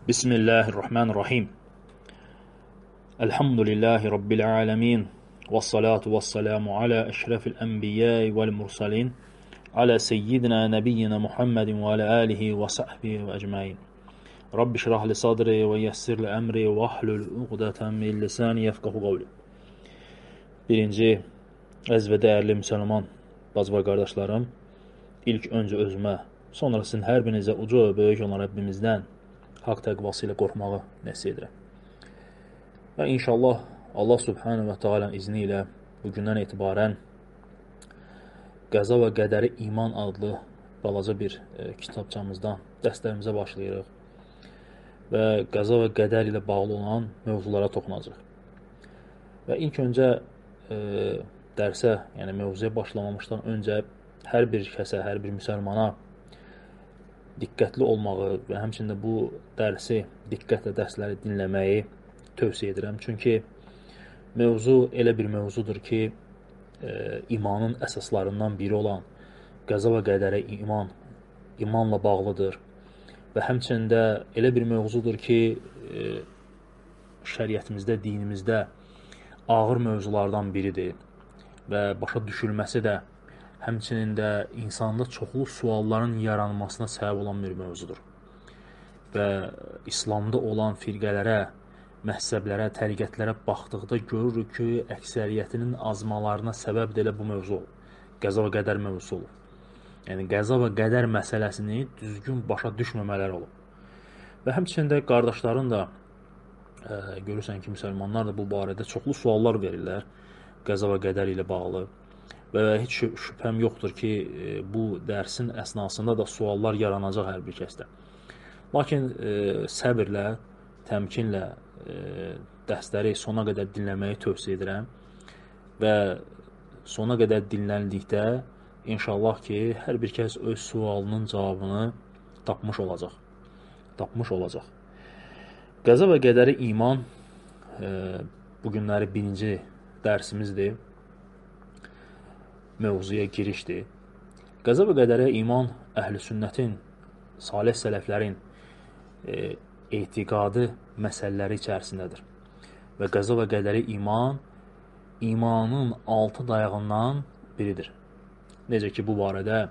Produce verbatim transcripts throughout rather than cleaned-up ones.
Bismillahirrahmanirrahim. Elhamdülillahi Rabbil alemin. Vessalatu vesselamu ala eşrefil enbiyai vel mursalin. Ala seyyidina nebiyyina Muhammedin ve ala alihi ve sahbihi ve ecmain. Rabbi şrah li sadri ve yessir li emri ve ahlul uqdatan min lisani yefqahu qavli. Birinci, əziz və dəyərli müsəlman bacı və qardaşlarım, ilk öncə özümə, sonra sizin hər birinizə uca və böyük olan Rəbbimizdən haqq təqvası ilə qorxmağı nəsih edirəm. Və inşallah Allah Subhanahu və Teala'nın izni ilə bugündən etibarən Qəza və Qədəri İman adlı balaca bir e, kitabçamızdan dərslərimizə başlayırıq və qəza və qədər ilə bağlı olan mövzulara toxunacaq. Və ilk öncə e, dərsə, yəni mövzuya başlamamışdan öncə hər bir kəsə, hər bir müsəlmana diqqətli olmağı və həmçində bu dərsi, diqqətlə dərsləri dinləməyi tövsiyə edirəm. Çünki mövzu elə bir mövzudur ki, e, imanın əsaslarından biri olan qəza və qədərə iman, imanla bağlıdır. Və həmçində elə bir mövzudur ki, e, şəriətimizdə, dinimizdə ağır mövzulardan biridir və başa düşülməsi də həmçinin də insanda çoxlu sualların yaranmasına səbəb olan bir mövzudur. Və İslamda olan firqələrə, məhzəblərə, təriqətlərə baxdıqda görürük ki, əksəriyyətinin azmalarına səbəb də elə bu mövzu olur. Qəza və qədər mövzusu olur. Yəni, qəza və qədər məsələsini düzgün başa düşməmələr olur. Və həmçində qardaşların da e, görürsən ki, müsəlmanlar da bu barədə çoxlu suallar verirlər qəza və qədər ilə bağlı. Və heç şübhəm yoxdur ki, bu dərsin əsnasında da suallar yaranacaq hər bir kəsdə. Lakin e, səbirlə, təmkinlə e, dərsləri sona qədər dinləməyi tövsiyə edirəm və sona qədər dinləndikdə inşallah ki, hər bir kəs öz sualının cavabını tapmış olacaq. Tapmış olacaq. Qəza və qədəri iman e, bugünləri birinci dərsimizdir. Mövzuya girişdir. Qəza və qədərə iman əhl-i sünnətin, salih sələflərin e, etiqadı məsələləri içərisindədir. Və qəza və qədəri iman imanın altı dayağından biridir. Necə ki, bu barədə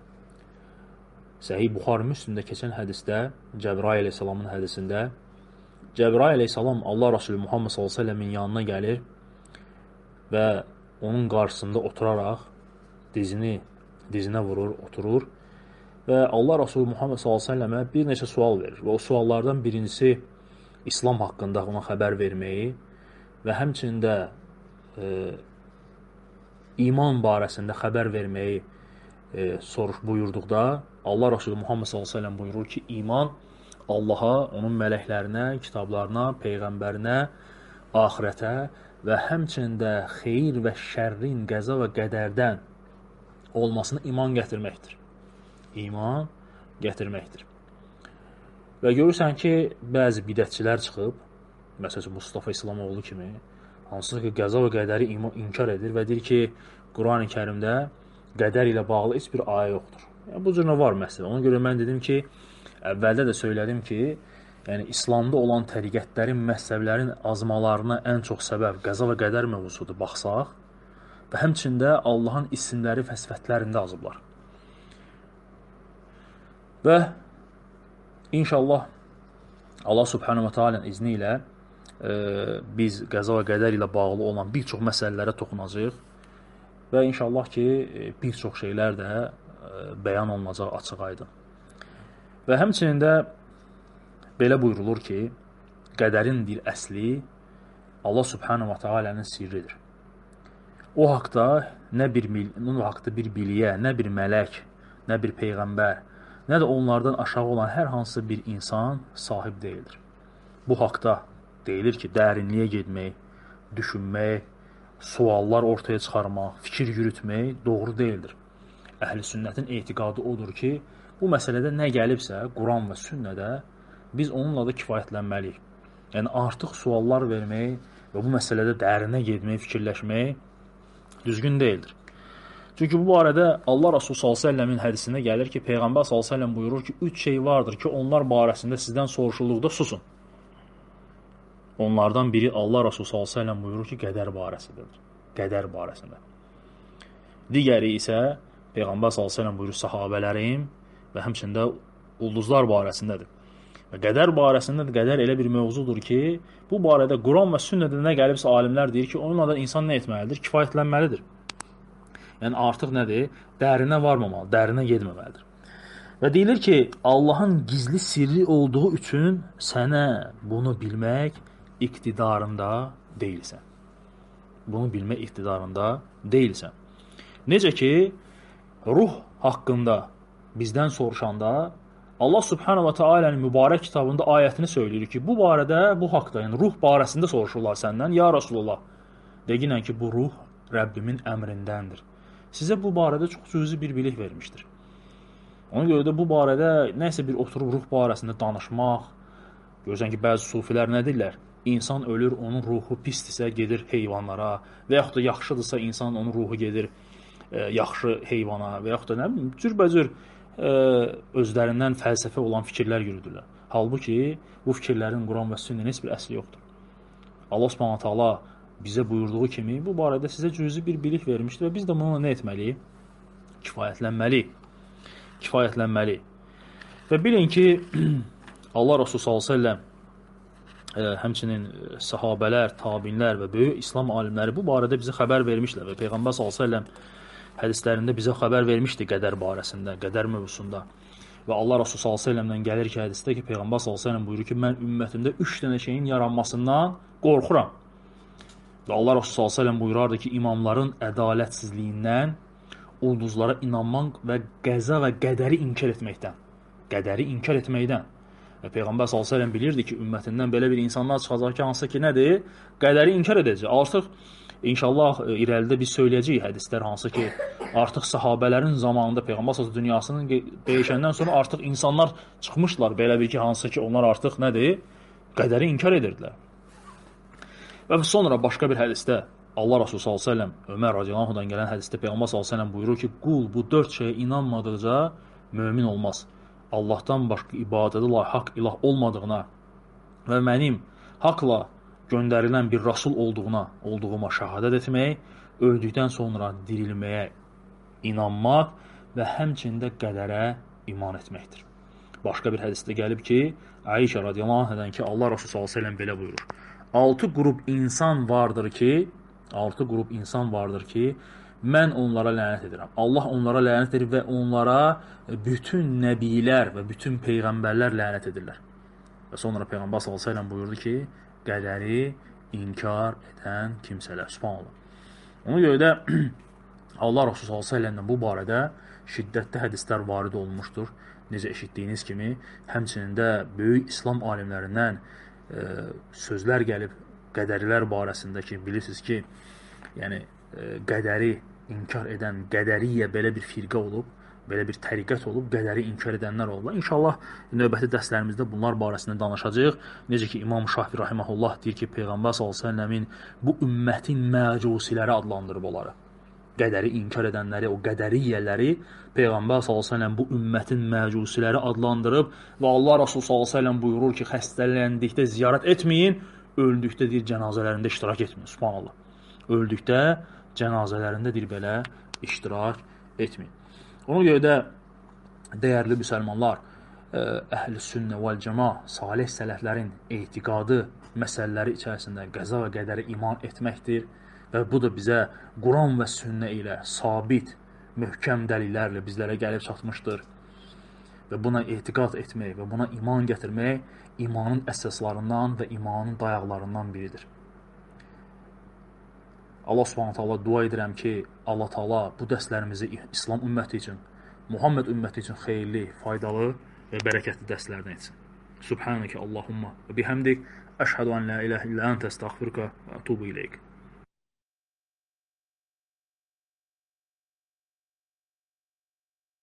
Səhih Buxari Müslimdə keçən hədisdə, Cəbrail əleyhissalamın hədisində, Cəbrail əleyhissalam Allah Rasulü Muhammed sallallahu əleyhi və səlləmin yanına gəlir və onun qarşısında oturaraq dizini dizinə vurur, oturur və Allah Rasulü Muhammed sallallahu əleyhi və səlləmə bir neçə sual verir. Və o suallardan birincisi İslam haqqında ona xəbər verməyi və həmçində e, iman barəsində xəbər verməyi e, soruş buyurduqda Allah Rasulü Muhammed sallallahu əleyhi və səlləm buyurur ki, iman Allaha, onun mələklərinə, kitablarına, peyğəmbərinə, axirətə və həmçində xeyir və şərrin, qəza və qədərdən olmasına iman gətirməkdir. İman gətirməkdir. Və görürsən ki, bəzi bidətçilər çıxıb, məsələn, Mustafa İslamoğlu kimi, hansı ki, qəza və qədəri inkar edir və deyir ki, Quran-ı Kərimdə qədər ilə bağlı heç bir ayə yoxdur. Yəni, bu cürünə var məsələ. Ona görə mən dedim ki, əvvəldə də söylədim ki, yəni İslamda olan təriqətlərin, məzhəblərin azmalarına ən çox səbəb qəza və qədər mövzusudur, baxsaq və həmçində Allahın isimləri və sifətlərində azıblar. Və inşallah Allah Subhanahu və Teala'nın izni ilə e, biz qəza və qədər ilə bağlı olan bir çox məsələlərə toxunacağıq və inşallah ki, bir çox şeylər də e, bəyan olunacaq açıq aydın. Və həmçinin də belə buyurulur ki, qədərin bir əsli Allah Subhanahu və Teala'nın sirridir. O haqda nə bir onun haqda bir biliyə, nə bir mələk, nə bir peyğəmbər, nə də onlardan aşağı olan hər hansı bir insan sahib deyildir. Bu haqda deyilir ki, dərinliyə getmək, düşünmək, suallar ortaya çıxarmaq, fikir yürütmək doğru deyildir. Əhl-i sünnətin etiqadı odur ki, bu məsələdə nə gəlibsə, Quran və sünnədə biz onunla da kifayətlənməliyik. Yəni, artıq suallar vermək və bu məsələdə dərinə getmək, fikirləşmək düzgün deyildir. Çünki bu barədə Allah Rasulü sallallahu əleyhi və səlləmin hədisində gəlir ki, Peyğəmbər sallallahu əleyhi və səlləm buyurur ki, üç şey vardır ki, onlar barəsində sizdən soruşulduqda susun. Onlardan biri Allah Rasulü sallallahu əleyhi və səlləm buyurur ki, qədər barəsindədir. Qədər barəsində. Digəri isə Peyğəmbər sallallahu əleyhi və səlləm buyurur sahabələrim və həmçində ulduzlar barəsindədir. Və qədər barəsində də qədər elə bir mövzudur ki, bu barədə Quran və sünnədə nə gəlibsə alimlər deyir ki, onunla da insan nə etməlidir? Kifayətlənməlidir. Yəni artıq nədir? Dərinə varmamalı, dərinə getməməlidir. Və deyilir ki, Allahın gizli sirri olduğu üçün sənə bunu bilmək iqtidarında deyilsən. Bunu bilmək iqtidarında deyilsən. Necə ki, ruh haqqında bizdən soruşanda Allah Subhanahu wa Ta'ala'nın mübarək kitabında ayətini söyləyir ki, bu barədə, bu haqda, yəni ruh barəsində soruşurlar səndən. Ya Rasulullah, deyinən ki, bu ruh Rəbbimin əmrindəndir. Sizə bu barədə çox cüzi bir bilik vermişdir. Ona görə də bu barədə nəsə bir oturub ruh barəsində danışmaq, görürsən ki, bəzi sufilər nə deyirlər? İnsan ölür, onun ruhu pisdirsə gedir heyvanlara və yaxud da yaxşıdırsa insan onun ruhu gedir e, yaxşı heyvana və yaxud da nə bilim, cürbəcür e, özlərindən fəlsəfə olan fikirlər yürüdürlər. Halbuki bu fikirlərin Quran və sünnənin heç bir əsli yoxdur. Allah Subhanahu taala bizə buyurduğu kimi bu barədə sizə cüzi bir bilik vermişdir və biz də bununla nə etməliyik? Kifayətlənməliyik. Kifayətlənməliyik. Və bilin ki, Allah Rasulü sallallahu əleyhi və səlləm ə, həmçinin sahabələr, tabinlər və böyük İslam alimləri bu barədə bizə xəbər vermişlər və Peyğəmbər sallallahu əleyhi və səlləm hədislərində bizə xəbər vermişdi qədər barəsində, qədər mövzusunda. Və Allah Rasulü sallallahu əleyhi və səlləmdən gəlir ki, hədisdə ki, Peyğəmbər sallallahu əleyhi və səlləm buyurur ki, mən ümmətimdə üç dənə şeyin yaranmasından qorxuram. Və Allah Rasulü sallallahu əleyhi və səlləm buyurardı ki, imamların ədalətsizliyindən, ulduzlara inanmaq və qəza və qədəri inkar etməkdən. Qədəri inkar etməkdən. Və Peyğəmbər sallallahu əleyhi və səlləm bilirdi ki, ümmətindən belə bir insanlar çıxacaq ki, hansı ki, nədir? Qədəri inkar edəcək. Artıq İnşallah irəlidə biz söyləyəcəyik hədislər, hansı ki, artıq sahabələrin zamanında Peyğəmbər sallallahu dünyasının dəyişəndən sonra artıq insanlar çıxmışlar, belə bir ki, hansı ki, onlar artıq nədir? Qədəri inkar edirdilər. Və sonra başqa bir hədisdə Allah Rasulü sallallahu əleyhi və səlləm Ömər radiyallahu anhudan gələn hədisdə Peyğəmbər sallallahu əleyhi və səlləm buyurur ki, qul bu dörd şeyə inanmadıqca mömin olmaz. Allahdan başqa ibadətə layiq haqq ilah olmadığına və mənim haqla göndərilən bir rasul olduğuna, olduğuma şəhadət etmək, öldükdən sonra dirilməyə inanmaq və həmçində qədərə iman etməkdir. Başqa bir hədisdə gəlib ki, Ayşə radiyallahu anhadan ki, Allah Rasulü sallallahu əleyhi və səlləm belə buyurur. Altı qrup insan vardır ki, altı qrup insan vardır ki, mən onlara lənət edirəm. Allah onlara lənət edir və onlara bütün nəbilər və bütün peyğəmbərlər lənət edirlər. Və sonra Peyğəmbər sallallahu əleyhi və səlləm buyurdu ki, qədəri inkar edən kimsələr. Subhanallah. Ona görə də Allah Rasulü sallallahu əleyhi və səlləmdən bu barədə şiddətli hədislər varid olmuşdur. Necə eşitdiyiniz kimi, həmçinin də böyük İslam alimlərindən e, sözlər gəlib qədərilər barəsində ki, bilirsiniz ki, yəni e, qədəri inkar edən qədəriyyə belə bir firqə olub, belə bir təriqət olub, qədəri inkar edənlər olublar. İnşallah növbəti dərslərimizdə bunlar barəsində danışacağıq. Necə ki, İmam Şafi rahiməhullah deyir ki, Peyğəmbər sallallahu əleyhi və səlləmin bu ümmətin məcusiləri adlandırıb onları. Qədəri inkar edənləri, o qədəriyyələri Peyğəmbər sallallahu əleyhi və səlləm bu ümmətin məcusiləri adlandırıb və Allah Rasulü sallallahu əleyhi və səlləm buyurur ki, xəstələndikdə ziyarət etməyin, öldükdə deyir cənazələrində iştirak etməyin. Subhanallah. Öldükdə cənazələrində deyir belə iştirak etməyin. Ona görə də dəyərli müsəlmanlar, əhl-i sünnə vəl-cəma, salih sələflərin etiqadı məsələləri içərisində qəza və qədərə iman etməkdir və bu da bizə Quran və sünnə ilə sabit, möhkəm dəlillərlə bizlərə gəlib çatmışdır və buna etiqad etmək və buna iman gətirmək imanın əsaslarından və imanın dayaqlarından biridir. Allah Subhanahu taala dua edirəm ki, Allah Taala bu dərslərimizi İslam ümməti üçün, Muhammed ümməti üçün xeyirli, faydalı və bərəkətli dərslərdən etsin. Subhaneke Allahumma və bihamdik, əşhədu an la ilahe illə əntə əstəğfiruka və ətubu ileyk.